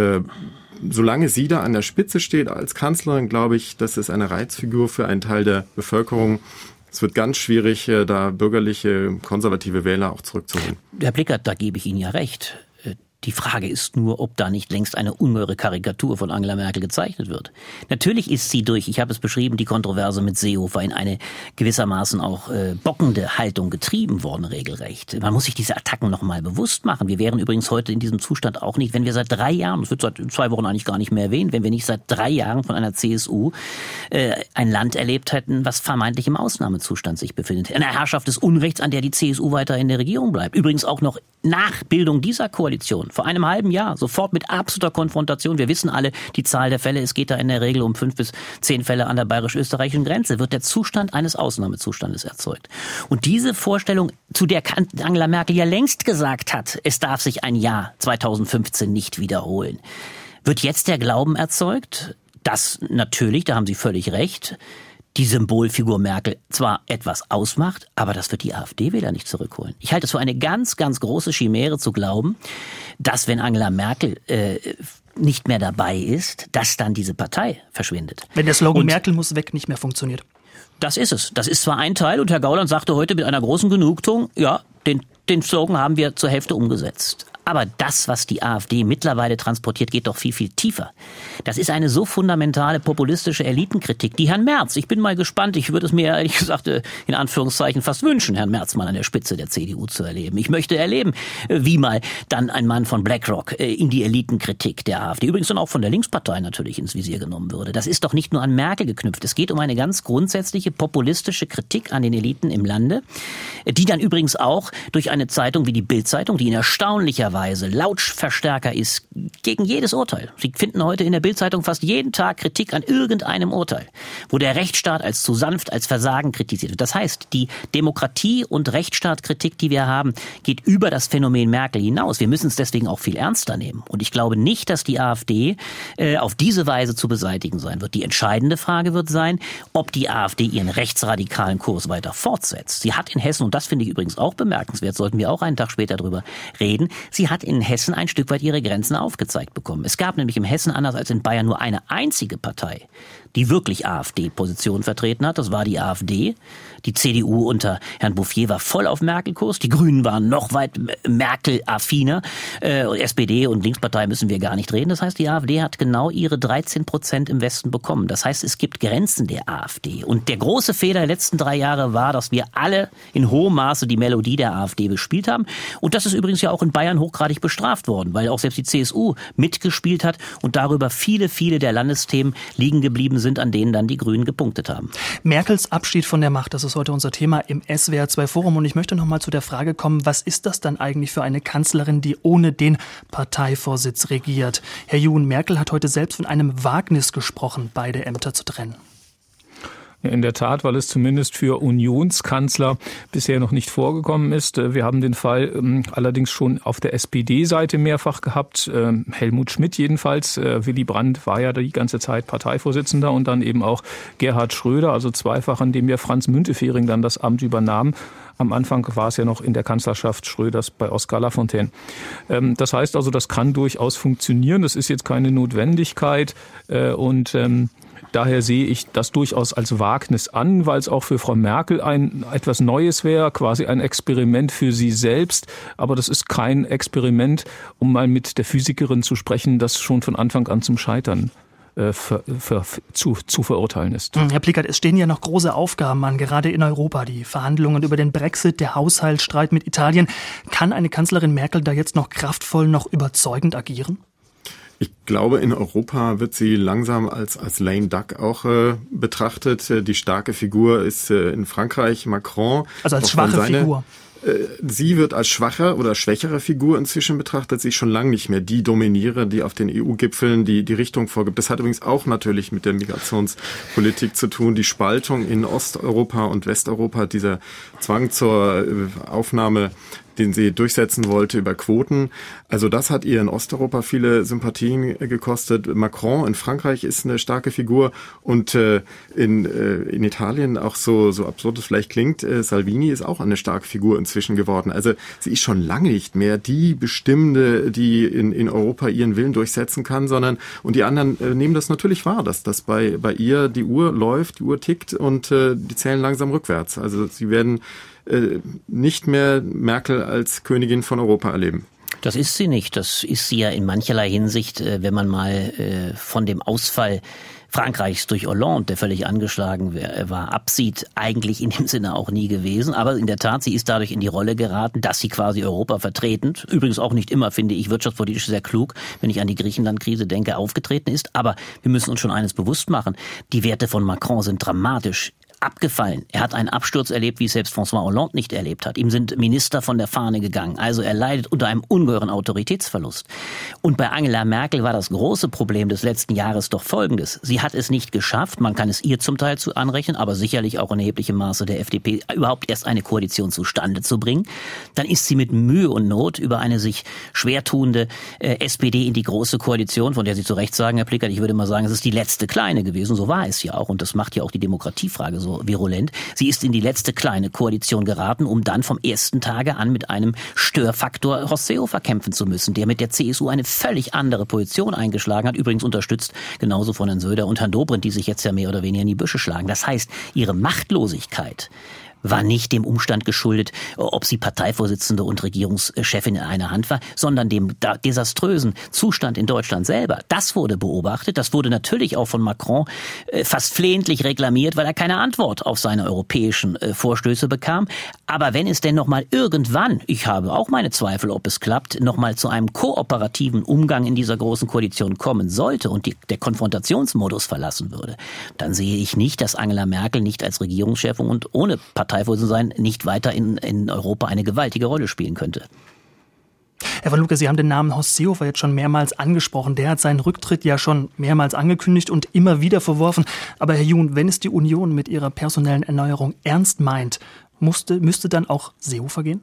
solange sie da an der Spitze steht als Kanzlerin, glaube ich, das ist eine Reizfigur für einen Teil der Bevölkerung. Es wird ganz schwierig, da bürgerliche, konservative Wähler auch zurückzuholen. Herr Blickert, da gebe ich Ihnen ja recht. Die Frage ist nur, ob da nicht längst eine ungeheure Karikatur von Angela Merkel gezeichnet wird. Natürlich ist sie durch, ich habe es beschrieben, die Kontroverse mit Seehofer in eine gewissermaßen auch bockende Haltung getrieben worden, regelrecht. Man muss sich diese Attacken nochmal bewusst machen. Wir wären übrigens heute in diesem Zustand auch nicht, wenn wir seit 3 Jahren, das wird seit 2 Wochen eigentlich gar nicht mehr erwähnt, wenn wir nicht seit 3 Jahren von einer CSU ein Land erlebt hätten, was vermeintlich im Ausnahmezustand sich befindet. Eine Herrschaft des Unrechts, an der die CSU weiter in der Regierung bleibt. Übrigens auch noch nach Bildung dieser Koalition. Vor einem halben Jahr, sofort mit absoluter Konfrontation. Wir wissen alle, die Zahl der Fälle, es geht da in der Regel um 5 bis 10 Fälle an der bayerisch-österreichischen Grenze, wird der Zustand eines Ausnahmezustandes erzeugt. Und diese Vorstellung, zu der Angela Merkel ja längst gesagt hat, es darf sich ein Jahr 2015 nicht wiederholen, wird jetzt der Glauben erzeugt, dass natürlich, da haben Sie völlig recht, die Symbolfigur Merkel zwar etwas ausmacht, aber das wird die AfD-Wähler nicht zurückholen. Ich halte es für eine ganz, ganz große Chimäre zu glauben, dass wenn Angela Merkel nicht mehr dabei ist, dass dann diese Partei verschwindet. Wenn der Slogan Merkel muss weg nicht mehr funktioniert. Das ist es. Das ist zwar ein Teil und Herr Gauland sagte heute mit einer großen Genugtuung, ja, den Slogan haben wir zur Hälfte umgesetzt. Aber das, was die AfD mittlerweile transportiert, geht doch viel, viel tiefer. Das ist eine so fundamentale populistische Elitenkritik, die Herrn Merz, ich bin mal gespannt, ich würde es mir ehrlich gesagt in Anführungszeichen fast wünschen, Herrn Merz mal an der Spitze der CDU zu erleben. Ich möchte erleben, wie mal dann ein Mann von BlackRock in die Elitenkritik der AfD, übrigens dann auch von der Linkspartei natürlich ins Visier genommen würde. Das ist doch nicht nur an Merkel geknüpft. Es geht um eine ganz grundsätzliche populistische Kritik an den Eliten im Lande, die dann übrigens auch durch eine Zeitung wie die Bild-Zeitung, die in erstaunlicher Weise Lautverstärker ist gegen jedes Urteil. Sie finden heute in der Bild-Zeitung fast jeden Tag Kritik an irgendeinem Urteil, wo der Rechtsstaat als zu sanft, als Versagen kritisiert wird. Das heißt, die Demokratie- und Rechtsstaatkritik, die wir haben, geht über das Phänomen Merkel hinaus. Wir müssen es deswegen auch viel ernster nehmen. Und ich glaube nicht, dass die AfD auf diese Weise zu beseitigen sein wird. Die entscheidende Frage wird sein, ob die AfD ihren rechtsradikalen Kurs weiter fortsetzt. Sie hat in Hessen, und das finde ich übrigens auch bemerkenswert, sollten wir auch einen Tag später drüber reden, sie hat in Hessen ein Stück weit ihre Grenzen aufgezeigt bekommen. Es gab nämlich in Hessen, anders als in Bayern, nur eine einzige Partei, die wirklich AfD-Positionen vertreten hat. Das war die AfD. Die CDU unter Herrn Bouffier war voll auf Merkel-Kurs. Die Grünen waren noch weit Merkel-affiner. SPD und Linkspartei müssen wir gar nicht reden. Das heißt, die AfD hat genau ihre 13% im Westen bekommen. Das heißt, es gibt Grenzen der AfD. Und der große Fehler der letzten 3 Jahre war, dass wir alle in hohem Maße die Melodie der AfD bespielt haben. Und das ist übrigens ja auch in Bayern hochgradig bestraft worden, weil auch selbst die CSU mitgespielt hat und darüber viele, viele der Landesthemen liegen geblieben sind, an denen dann die Grünen gepunktet haben. Merkels Abschied von der Macht, das ist heute unser Thema im SWR2 Forum. Und ich möchte noch mal zu der Frage kommen, was ist das dann eigentlich für eine Kanzlerin, die ohne den Parteivorsitz regiert? Herr Jun, Merkel hat heute selbst von einem Wagnis gesprochen, beide Ämter zu trennen. Ja, in der Tat, weil es zumindest für Unionskanzler bisher noch nicht vorgekommen ist. Wir haben den Fall allerdings schon auf der SPD-Seite mehrfach gehabt. Helmut Schmidt jedenfalls. Willy Brandt war ja die ganze Zeit Parteivorsitzender und dann eben auch Gerhard Schröder, also zweifach, an dem ja Franz Müntefering dann das Amt übernahm. Am Anfang war es ja noch in der Kanzlerschaft Schröders bei Oskar Lafontaine. Das heißt also, das kann durchaus funktionieren. Das ist jetzt keine Notwendigkeit und daher sehe ich das durchaus als Wagnis an, weil es auch für Frau Merkel etwas Neues wäre, quasi ein Experiment für sie selbst. Aber das ist kein Experiment, um mal mit der Physikerin zu sprechen, das schon von Anfang an zum Scheitern zu verurteilen ist. Herr Blickert, es stehen ja noch große Aufgaben an, gerade in Europa. Die Verhandlungen über den Brexit, der Haushaltsstreit mit Italien. Kann eine Kanzlerin Merkel da jetzt noch kraftvoll, noch überzeugend agieren? Ich glaube, in Europa wird sie langsam als lame duck auch betrachtet. Die starke Figur ist in Frankreich Macron. Also als schwache Figur. Sie wird als schwache oder schwächere Figur inzwischen betrachtet. Sie ist schon lange nicht mehr die Dominiere, die auf den EU-Gipfeln die Richtung vorgibt. Das hat übrigens auch natürlich mit der Migrationspolitik zu tun. Die Spaltung in Osteuropa und Westeuropa, dieser Zwang zur Aufnahme den sie durchsetzen wollte über Quoten. Also das hat ihr in Osteuropa viele Sympathien gekostet. Macron in Frankreich ist eine starke Figur und in Italien, auch so absurd es vielleicht klingt, Salvini ist auch eine starke Figur inzwischen geworden. Also sie ist schon lange nicht mehr die Bestimmende, die in Europa ihren Willen durchsetzen kann, sondern und die anderen nehmen das natürlich wahr, dass das bei ihr die Uhr läuft, die Uhr tickt und die zählen langsam rückwärts. Also sie werden nicht mehr Merkel als Königin von Europa erleben. Das ist sie nicht. Das ist sie ja in mancherlei Hinsicht, wenn man mal von dem Ausfall Frankreichs durch Hollande, der völlig angeschlagen war, absieht, eigentlich in dem Sinne auch nie gewesen. Aber in der Tat, sie ist dadurch in die Rolle geraten, dass sie quasi Europa vertretend, übrigens auch nicht immer, finde ich, wirtschaftspolitisch sehr klug, wenn ich an die Griechenland-Krise denke, aufgetreten ist. Aber wir müssen uns schon eines bewusst machen. Die Werte von Macron sind dramatisch abgefallen. Er hat einen Absturz erlebt, wie es selbst François Hollande nicht erlebt hat. Ihm sind Minister von der Fahne gegangen. Also er leidet unter einem ungeheuren Autoritätsverlust. Und bei Angela Merkel war das große Problem des letzten Jahres doch Folgendes. Sie hat es nicht geschafft, man kann es ihr zum Teil zu anrechnen, aber sicherlich auch in erheblichem Maße der FDP, überhaupt erst eine Koalition zustande zu bringen. Dann ist sie mit Mühe und Not über eine sich schwertuende SPD in die große Koalition, von der Sie zu Recht sagen, Herr Plickert, ich würde mal sagen, es ist die letzte kleine gewesen. So war es ja auch. Und das macht ja auch die Demokratiefrage so virulent. Sie ist in die letzte kleine Koalition geraten, um dann vom ersten Tage an mit einem Störfaktor Horst Seehofer kämpfen zu müssen, der mit der CSU eine völlig andere Position eingeschlagen hat, übrigens unterstützt genauso von Herrn Söder und Herrn Dobrindt, die sich jetzt ja mehr oder weniger in die Büsche schlagen. Das heißt, ihre Machtlosigkeit war nicht dem Umstand geschuldet, ob sie Parteivorsitzende und Regierungschefin in einer Hand war, sondern dem desaströsen Zustand in Deutschland selber. Das wurde beobachtet. Das wurde natürlich auch von Macron fast flehentlich reklamiert, weil er keine Antwort auf seine europäischen Vorstöße bekam. Aber wenn es denn nochmal irgendwann, ich habe auch meine Zweifel, ob es klappt, nochmal zu einem kooperativen Umgang in dieser großen Koalition kommen sollte und der Konfrontationsmodus verlassen würde, dann sehe ich nicht, dass Angela Merkel nicht als Regierungschefin und ohne Parteivorsitzende sein, nicht weiter in Europa eine gewaltige Rolle spielen könnte. Herr van Lucke, Sie haben den Namen Horst Seehofer jetzt schon mehrmals angesprochen. Der hat seinen Rücktritt ja schon mehrmals angekündigt und immer wieder verworfen. Aber Herr Jun, wenn es die Union mit ihrer personellen Erneuerung ernst meint, müsste dann auch Seehofer gehen?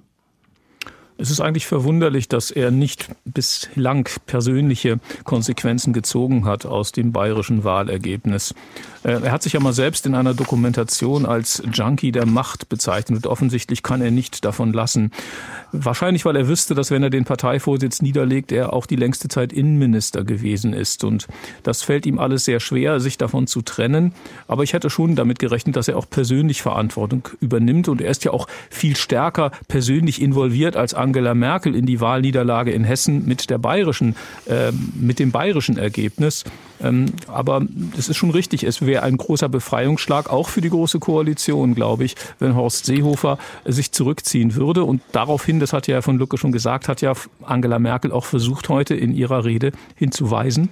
Es ist eigentlich verwunderlich, dass er nicht bislang persönliche Konsequenzen gezogen hat aus dem bayerischen Wahlergebnis. Er hat sich ja mal selbst in einer Dokumentation als Junkie der Macht bezeichnet und offensichtlich kann er nicht davon lassen. Wahrscheinlich, weil er wüsste, dass wenn er den Parteivorsitz niederlegt, er auch die längste Zeit Innenminister gewesen ist. Und das fällt ihm alles sehr schwer, sich davon zu trennen. Aber ich hätte schon damit gerechnet, dass er auch persönlich Verantwortung übernimmt. Und er ist ja auch viel stärker persönlich involviert als Angela Merkel in die Wahlniederlage in Hessen mit dem bayerischen Ergebnis. Aber es ist schon richtig, es wäre ein großer Befreiungsschlag, auch für die Große Koalition, glaube ich, wenn Horst Seehofer sich zurückziehen würde. Und daraufhin, das hat ja Herr von Lucke schon gesagt, hat ja Angela Merkel auch versucht, heute in ihrer Rede hinzuweisen.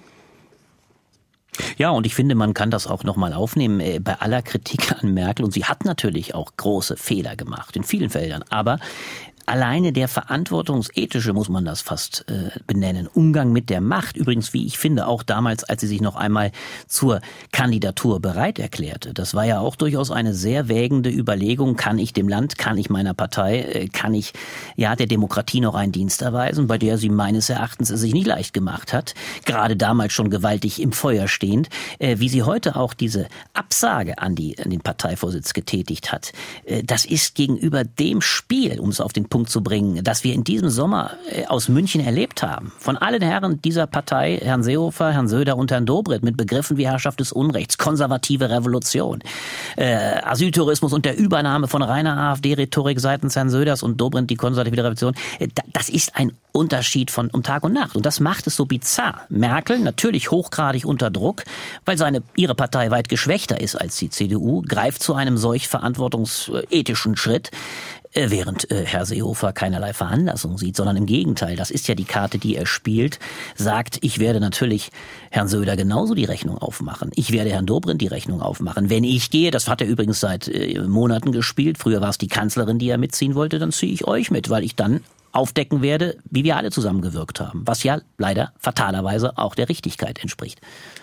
Ja, und ich finde, man kann das auch nochmal aufnehmen bei aller Kritik an Merkel. Und sie hat natürlich auch große Fehler gemacht in vielen Feldern. Aber alleine der verantwortungsethische, muss man das fast benennen, Umgang mit der Macht, übrigens, wie ich finde, auch damals, als sie sich noch einmal zur Kandidatur bereit erklärte. Das war ja auch durchaus eine sehr wägende Überlegung, kann ich dem Land, kann ich meiner Partei, kann ich der Demokratie noch einen Dienst erweisen, bei der sie meines Erachtens es sich nicht leicht gemacht hat, gerade damals schon gewaltig im Feuer stehend, wie sie heute auch diese Absage an den Parteivorsitz getätigt hat. Das ist gegenüber dem Spiel, um es auf den Punkt zu bringen, dass wir in diesem Sommer aus München erlebt haben. Von allen Herren dieser Partei, Herrn Seehofer, Herrn Söder und Herrn Dobrindt, mit Begriffen wie Herrschaft des Unrechts, konservative Revolution, Asyltourismus und der Übernahme von reiner AfD-Rhetorik seitens Herrn Söders und Dobrindt die konservative Revolution. Das ist ein Unterschied um Tag und Nacht. Und das macht es so bizarr. Merkel natürlich hochgradig unter Druck, weil ihre Partei weit geschwächter ist als die CDU, greift zu einem solch verantwortungsethischen Schritt, während Herr Seehofer keinerlei Veranlassung sieht, sondern im Gegenteil, das ist ja die Karte, die er spielt, sagt, ich werde natürlich Herrn Söder genauso die Rechnung aufmachen. Ich werde Herrn Dobrindt die Rechnung aufmachen. Wenn ich gehe, das hat er übrigens seit Monaten gespielt, früher war es die Kanzlerin, die er mitziehen wollte, dann ziehe ich euch mit, weil ich dann aufdecken werde, wie wir alle zusammengewirkt haben, was ja leider fatalerweise auch der Richtigkeit entspricht.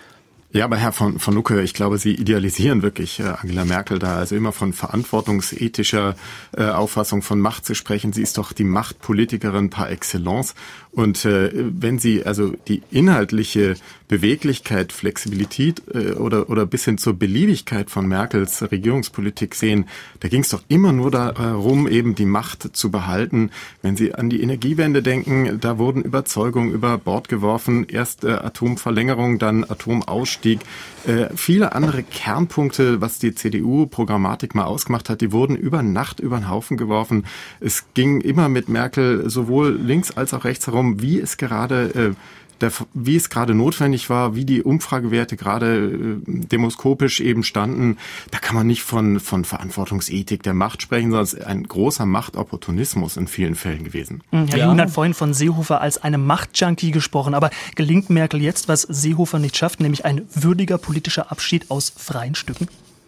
Ja, aber Herr von Lucke, ich glaube, Sie idealisieren wirklich Angela Merkel da. Also immer von verantwortungsethischer Auffassung von Macht zu sprechen. Sie ist doch die Machtpolitikerin par excellence. Und wenn Sie also die inhaltliche Beweglichkeit, Flexibilität oder bis hin zur Beliebigkeit von Merkels Regierungspolitik sehen, da ging es doch immer nur darum, eben die Macht zu behalten. Wenn Sie an die Energiewende denken, da wurden Überzeugungen über Bord geworfen. Erst Atomverlängerung, dann Atomausstieg. Viele andere Kernpunkte, was die CDU-Programmatik mal ausgemacht hat, die wurden über Nacht über den Haufen geworfen. Es ging immer mit Merkel sowohl links als auch rechts herum, wie es gerade notwendig war, wie die Umfragewerte gerade demoskopisch eben standen. Da kann man nicht von Verantwortungsethik der Macht sprechen, sondern es ist ein großer Machtopportunismus in vielen Fällen gewesen. Herr Jung hat vorhin von Seehofer als einem Machtjunkie gesprochen, aber gelingt Merkel jetzt, was Seehofer nicht schafft, nämlich ein würdiger politischer Abschied aus freien Stücken?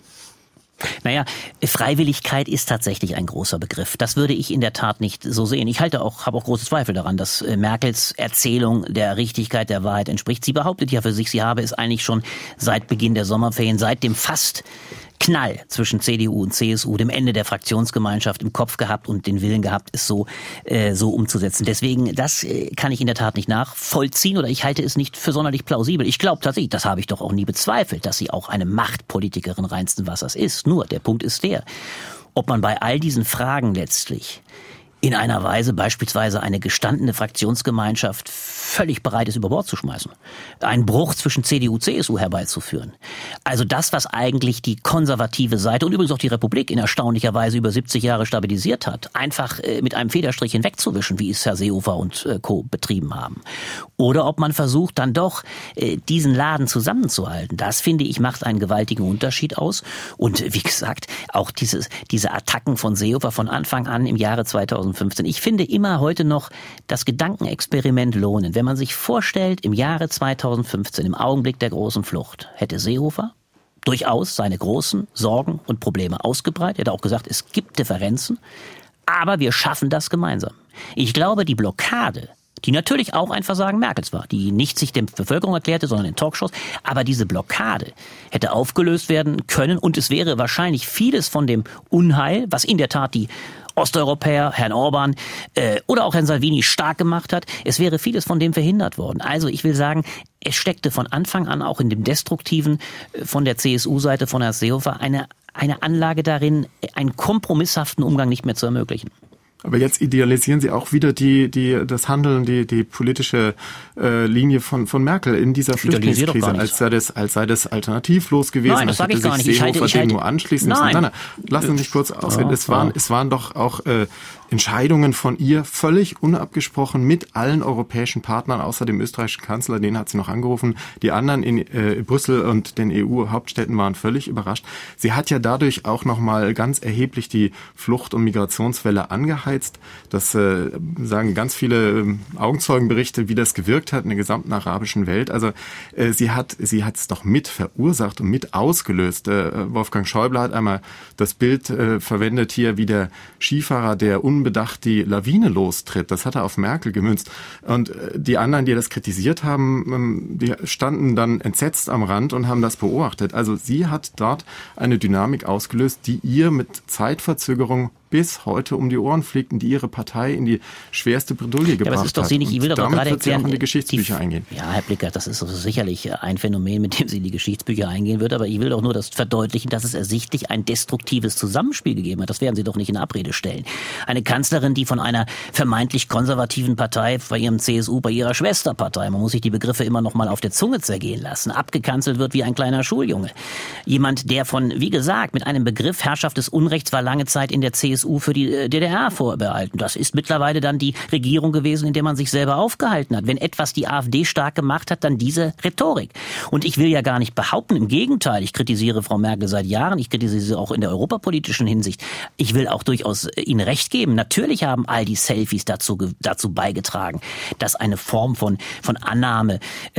Naja, Freiwilligkeit ist tatsächlich ein großer Begriff. Das würde ich in der Tat nicht so sehen. Ich habe auch große Zweifel daran, dass Merkels Erzählung der Richtigkeit, der Wahrheit entspricht. Sie behauptet ja für sich, sie habe es eigentlich schon seit Beginn der Sommerferien, seit dem fast Knall zwischen CDU und CSU, dem Ende der Fraktionsgemeinschaft im Kopf gehabt und den Willen gehabt, es so umzusetzen. Deswegen, das kann ich in der Tat nicht nachvollziehen oder ich halte es nicht für sonderlich plausibel. Ich glaube tatsächlich, das habe ich doch auch nie bezweifelt, dass sie auch eine Machtpolitikerin reinsten Wassers ist. Nur, der Punkt ist der, ob man bei all diesen Fragen letztlich in einer Weise beispielsweise eine gestandene Fraktionsgemeinschaft völlig bereit ist, über Bord zu schmeißen. Einen Bruch zwischen CDU, CSU herbeizuführen. Also das, was eigentlich die konservative Seite und übrigens auch die Republik in erstaunlicher Weise über 70 Jahre stabilisiert hat, einfach mit einem Federstrich hinwegzuwischen, wie es Herr Seehofer und Co. betrieben haben. Oder ob man versucht, dann doch diesen Laden zusammenzuhalten. Das, finde ich, macht einen gewaltigen Unterschied aus. Und wie gesagt, auch diese Attacken von Seehofer von Anfang an im Jahre 2015. Ich finde immer heute noch das Gedankenexperiment lohnen. Wenn man sich vorstellt, im Jahre 2015, im Augenblick der großen Flucht, hätte Seehofer durchaus seine großen Sorgen und Probleme ausgebreitet. Er hätte auch gesagt, es gibt Differenzen, aber wir schaffen das gemeinsam. Ich glaube, die Blockade, die natürlich auch ein Versagen Merkels war, die nicht sich der Bevölkerung erklärte, sondern in Talkshows, aber diese Blockade hätte aufgelöst werden können und es wäre wahrscheinlich vieles von dem Unheil, was in der Tat die Osteuropäer, Herrn Orban oder auch Herrn Salvini stark gemacht hat, es wäre vieles von dem verhindert worden. Also ich will sagen, es steckte von Anfang an auch in dem Destruktiven von der CSU-Seite von Herrn Seehofer eine Anlage darin, einen kompromisshaften Umgang nicht mehr zu ermöglichen. Aber jetzt idealisieren Sie auch wieder das Handeln, die politische Linie von Merkel in dieser Flüchtlingskrise, als sei das alternativlos gewesen. Nein, das sage ich gar nicht. Seehofer dem nur anschließen müssen. Nein, lassen Sie mich kurz ausreden. Es waren doch auch Entscheidungen von ihr völlig unabgesprochen mit allen europäischen Partnern, außer dem österreichischen Kanzler, den hat sie noch angerufen. Die anderen in Brüssel und den EU-Hauptstädten waren völlig überrascht. Sie hat ja dadurch auch nochmal ganz erheblich die Flucht- und Migrationswelle angeheizt. Das sagen ganz viele Augenzeugenberichte, wie das gewirkt hat in der gesamten arabischen Welt. Also sie hat es doch mit verursacht und mit ausgelöst. Wolfgang Schäuble hat einmal das Bild verwendet hier, wie der Skifahrer, der unbedacht die Lawine lostritt. Das hat er auf Merkel gemünzt. Und die anderen, die das kritisiert haben, die standen dann entsetzt am Rand und haben das beobachtet. Also sie hat dort eine Dynamik ausgelöst, die ihr mit Zeitverzögerung bis heute um die Ohren fliegt und die ihre Partei in die schwerste Bredouille gebracht hat. Aber es ist doch ich will doch gerade wird sie auch in die Geschichtsbücher eingehen. Ja, Herr Blicker, das ist sicherlich ein Phänomen, mit dem sie in die Geschichtsbücher eingehen wird, aber ich will doch nur das verdeutlichen, dass es ersichtlich ein destruktives Zusammenspiel gegeben hat. Das werden Sie doch nicht in Abrede stellen. Eine Kanzlerin, die von einer vermeintlich konservativen Partei, bei ihrem CSU, bei ihrer Schwesterpartei, man muss sich die Begriffe immer noch mal auf der Zunge zergehen lassen, abgekanzelt wird wie ein kleiner Schuljunge. Jemand, der von, wie gesagt, mit einem Begriff Herrschaft des Unrechts war lange Zeit in der CSU für die DDR vorbehalten. Das ist mittlerweile dann die Regierung gewesen, in der man sich selber aufgehalten hat. Wenn etwas die AfD stark gemacht hat, dann diese Rhetorik. Und ich will ja gar nicht behaupten, im Gegenteil, ich kritisiere Frau Merkel seit Jahren, ich kritisiere sie auch in der europapolitischen Hinsicht. Ich will auch durchaus Ihnen recht geben. Natürlich haben all die Selfies dazu beigetragen, dass eine Form von Annahme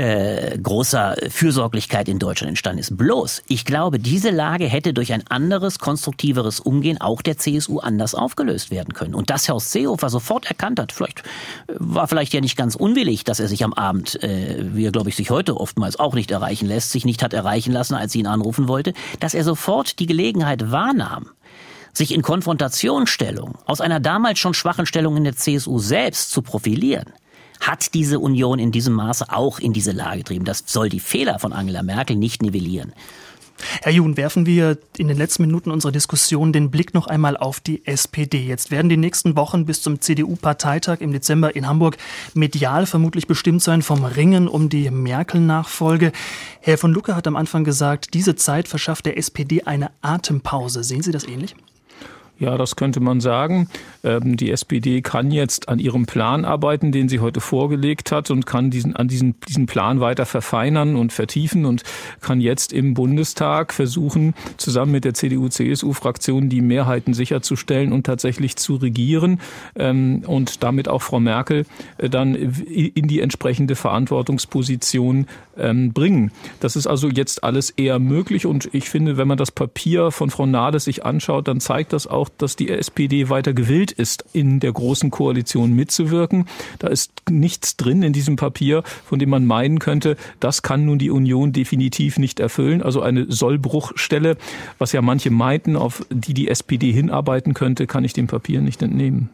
großer Fürsorglichkeit in Deutschland entstanden ist. Bloß, ich glaube, diese Lage hätte durch ein anderes, konstruktiveres Umgehen auch der CSU anders aufgelöst werden können. Und dass Horst Seehofer sofort erkannt hat, war ja nicht ganz unwillig, dass er sich am Abend, wie er, glaube ich, sich heute oftmals auch nicht erreichen lässt, sich nicht hat erreichen lassen, als sie ihn anrufen wollte, dass er sofort die Gelegenheit wahrnahm, sich in Konfrontationsstellung aus einer damals schon schwachen Stellung in der CSU selbst zu profilieren, hat diese Union in diesem Maße auch in diese Lage getrieben. Das soll die Fehler von Angela Merkel nicht nivellieren. Herr Jun, werfen wir in den letzten Minuten unserer Diskussion den Blick noch einmal auf die SPD. Jetzt werden die nächsten Wochen bis zum CDU-Parteitag im Dezember in Hamburg medial vermutlich bestimmt sein vom Ringen um die Merkel-Nachfolge. Herr von Lucke hat am Anfang gesagt, diese Zeit verschafft der SPD eine Atempause. Sehen Sie das ähnlich? Ja, das könnte man sagen. Die SPD kann jetzt an ihrem Plan arbeiten, den sie heute vorgelegt hat, und kann diesen Plan weiter verfeinern und vertiefen und kann jetzt im Bundestag versuchen, zusammen mit der CDU-CSU-Fraktion die Mehrheiten sicherzustellen und tatsächlich zu regieren und damit auch Frau Merkel dann in die entsprechende Verantwortungsposition bringen. Das ist also jetzt alles eher möglich, und ich finde, wenn man das Papier von Frau Nahles sich anschaut, dann zeigt das auch, dass die SPD weiter gewillt ist, in der großen Koalition mitzuwirken. Da ist nichts drin in diesem Papier, von dem man meinen könnte, das kann nun die Union definitiv nicht erfüllen. Also eine Sollbruchstelle, was ja manche meinten, auf die SPD hinarbeiten könnte, kann ich dem Papier nicht entnehmen.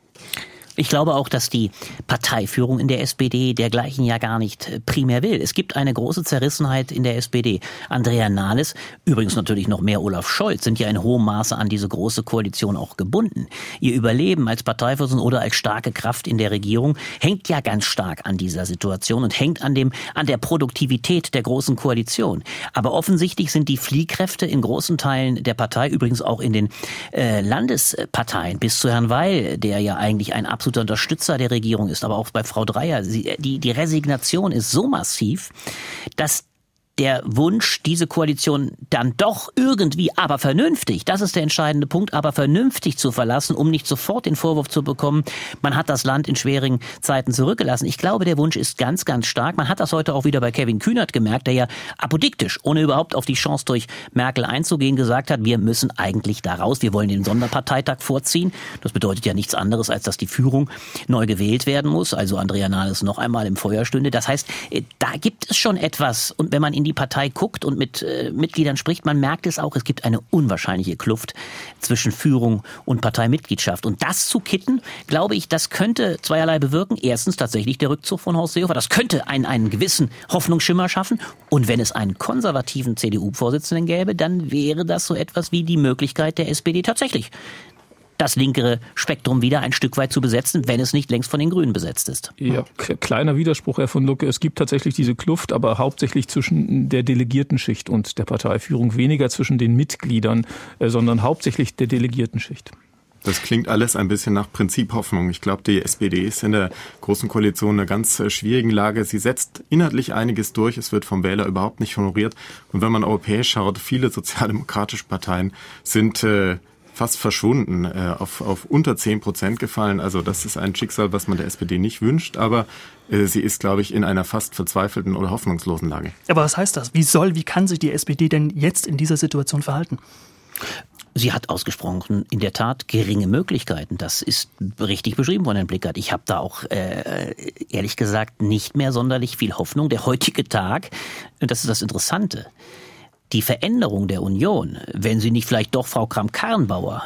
Ich glaube auch, dass die Parteiführung in der SPD dergleichen ja gar nicht primär will. Es gibt eine große Zerrissenheit in der SPD. Andrea Nahles, übrigens natürlich noch mehr Olaf Scholz, sind ja in hohem Maße an diese große Koalition auch gebunden. Ihr Überleben als Parteivorsitzende oder als starke Kraft in der Regierung hängt ja ganz stark an dieser Situation und hängt an der Produktivität der großen Koalition. Aber offensichtlich sind die Fliehkräfte in großen Teilen der Partei, übrigens auch in den Landesparteien, bis zu Herrn Weil, der ja eigentlich ein absoluter Unterstützer der Regierung ist, aber auch bei Frau Dreyer. Die Resignation ist so massiv, dass der Wunsch, diese Koalition dann doch irgendwie, aber vernünftig, das ist der entscheidende Punkt, aber vernünftig zu verlassen, um nicht sofort den Vorwurf zu bekommen, man hat das Land in schwierigen Zeiten zurückgelassen. Ich glaube, der Wunsch ist ganz, ganz stark. Man hat das heute auch wieder bei Kevin Kühnert gemerkt, der ja apodiktisch, ohne überhaupt auf die Chance durch Merkel einzugehen, gesagt hat, wir müssen eigentlich da raus, wir wollen den Sonderparteitag vorziehen. Das bedeutet ja nichts anderes, als dass die Führung neu gewählt werden muss, also Andrea Nahles noch einmal im Feuer stünde. Das heißt, da gibt es schon etwas, und wenn man in die Partei guckt und mit Mitgliedern spricht, man merkt es auch, es gibt eine unwahrscheinliche Kluft zwischen Führung und Parteimitgliedschaft. Und das zu kitten, glaube ich, das könnte zweierlei bewirken. Erstens tatsächlich der Rückzug von Horst Seehofer. Das könnte einen gewissen Hoffnungsschimmer schaffen. Und wenn es einen konservativen CDU-Vorsitzenden gäbe, dann wäre das so etwas wie die Möglichkeit der SPD tatsächlich, das linkere Spektrum wieder ein Stück weit zu besetzen, wenn es nicht längst von den Grünen besetzt ist. Ja, kleiner Widerspruch, Herr von Lucke. Es gibt tatsächlich diese Kluft, aber hauptsächlich zwischen der Delegiertenschicht und der Parteiführung. Weniger zwischen den Mitgliedern, sondern hauptsächlich der Delegiertenschicht. Das klingt alles ein bisschen nach Prinziphoffnung. Ich glaube, die SPD ist in der Großen Koalition in einer ganz schwierigen Lage. Sie setzt inhaltlich einiges durch. Es wird vom Wähler überhaupt nicht honoriert. Und wenn man europäisch schaut, viele sozialdemokratische Parteien sind fast verschwunden, auf unter 10% gefallen. Also das ist ein Schicksal, was man der SPD nicht wünscht, aber sie ist, glaube ich, in einer fast verzweifelten oder hoffnungslosen Lage. Aber was heißt das? Wie kann sich die SPD denn jetzt in dieser Situation verhalten? Sie hat ausgesprochen in der Tat geringe Möglichkeiten. Das ist richtig beschrieben von Herrn Blickert. Ich habe da auch ehrlich gesagt nicht mehr sonderlich viel Hoffnung. Der heutige Tag, das ist das Interessante, die Veränderung der Union, wenn sie nicht vielleicht doch Frau Kramp-Karrenbauer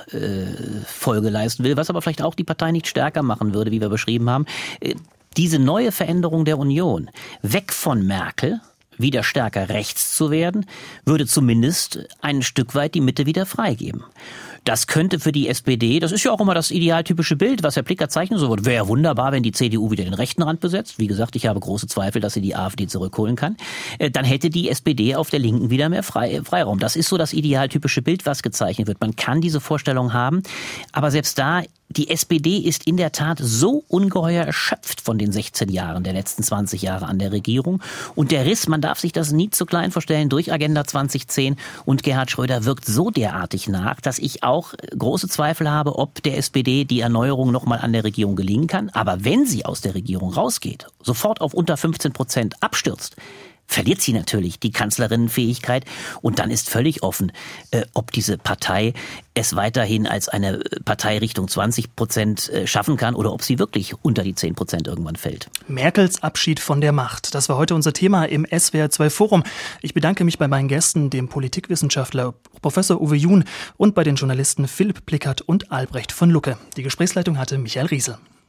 Folge leisten will, was aber vielleicht auch die Partei nicht stärker machen würde, wie wir beschrieben haben, diese neue Veränderung der Union, weg von Merkel, wieder stärker rechts zu werden, würde zumindest ein Stück weit die Mitte wieder freigeben. Das könnte für die SPD, das ist ja auch immer das idealtypische Bild, was Herr Blickert zeichnen so wird, wäre wunderbar, wenn die CDU wieder den rechten Rand besetzt. Wie gesagt, ich habe große Zweifel, dass sie die AfD zurückholen kann. Dann hätte die SPD auf der Linken wieder mehr Freiraum. Das ist so das idealtypische Bild, was gezeichnet wird. Man kann diese Vorstellung haben, aber selbst da, die SPD ist in der Tat so ungeheuer erschöpft von den 16 Jahren, der letzten 20 Jahre an der Regierung. Und der Riss, man darf sich das nie zu klein vorstellen, durch Agenda 2010 und Gerhard Schröder wirkt so derartig nach, dass ich auch große Zweifel habe, ob der SPD die Erneuerung nochmal an der Regierung gelingen kann. Aber wenn sie aus der Regierung rausgeht, sofort auf unter 15% abstürzt, verliert sie natürlich die Kanzlerinnenfähigkeit. Und dann ist völlig offen, ob diese Partei es weiterhin als eine Partei Richtung 20% schaffen kann oder ob sie wirklich unter die 10% irgendwann fällt. Merkels Abschied von der Macht. Das war heute unser Thema im SWR2 Forum. Ich bedanke mich bei meinen Gästen, dem Politikwissenschaftler Professor Uwe Jun und bei den Journalisten Philipp Plickert und Albrecht von Lucke. Die Gesprächsleitung hatte Michael Riesel.